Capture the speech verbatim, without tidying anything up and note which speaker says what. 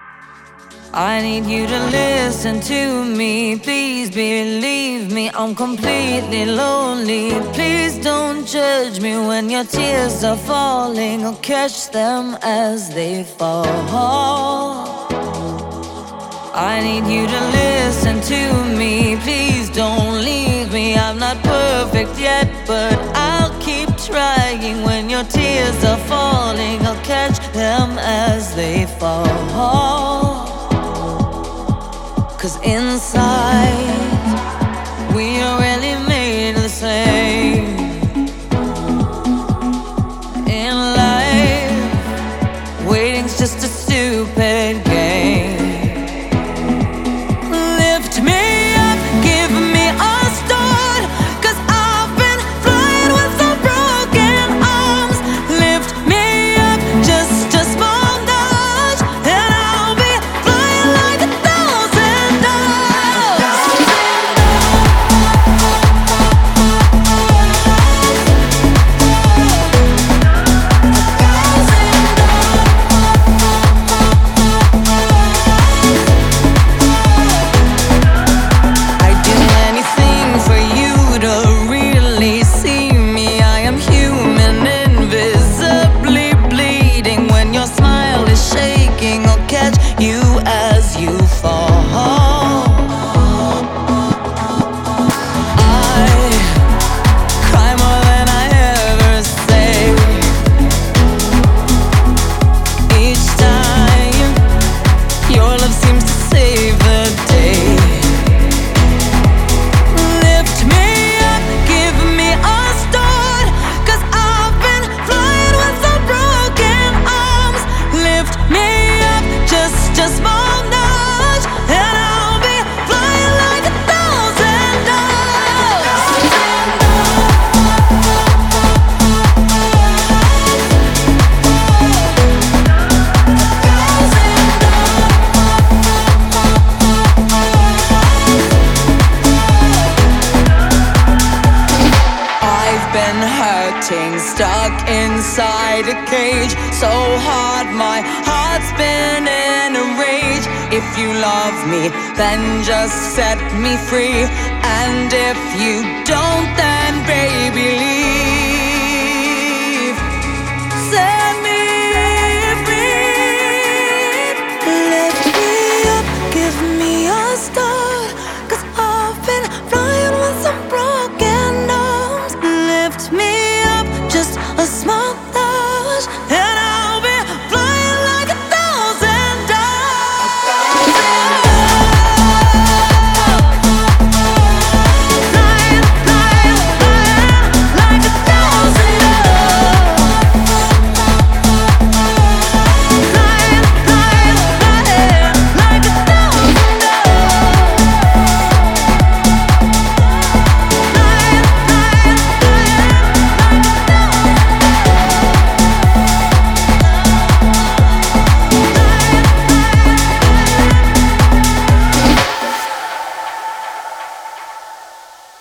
Speaker 1: I need you to listen to me. Please believe me, I'm completely lonely. Please don't judge me when your tears are falling. I'll catch them as they fall. I need you to listen to me. Please don't leave me. I'm not perfect yet, but I'll keep trying. When your tears are falling, I'll catch them as they fall. 'Cause inside, we are really made the same. In life, waiting's just a stupid game. Lift me up, give me a start, 'cause I've been flying with some broken arms. Lift me up, just a small nudge, and I'll be flying like a thousand doves. I'd do anything for you to really see me. I am human, invisibly bleeding. When your smile is shaking, I'll catch you as you fall. I cry more than I ever say. Each time your love seems to save the day. Lift me up, give me a start, 'cause I've been flying with some broken arms. Lift me up, just a small nudge, and I'll be flying like a thousand doves. I've been hurting, stuck inside a cage. So hard, my heart's been in a rage. If you love me, then just set me free. And if you don't, then baby, leave